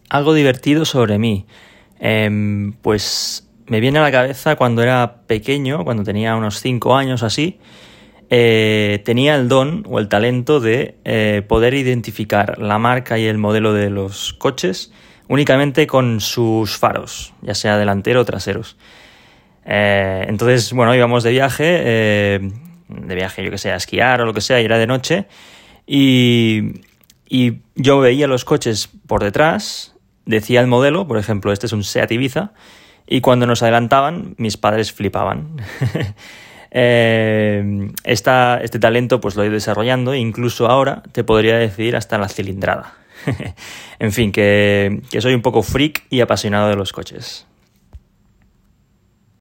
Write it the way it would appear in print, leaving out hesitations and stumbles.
Algo divertido sobre mí. Pues me viene a la cabeza cuando era pequeño, cuando tenía unos 5 años así, tenía el don o el talento de poder identificar la marca y el modelo de los coches únicamente con sus faros, ya sea delantero o traseros. Entonces, bueno, íbamos de viaje, yo que sé, a esquiar o lo que sea, y era de noche, y yo veía los coches por detrás, decía el modelo, por ejemplo, este es un Seat Ibiza, y cuando nos adelantaban, mis padres flipaban. Este talento pues lo he ido desarrollando, e incluso ahora te podría decir hasta la cilindrada. En fin, que soy un poco freak y apasionado de los coches.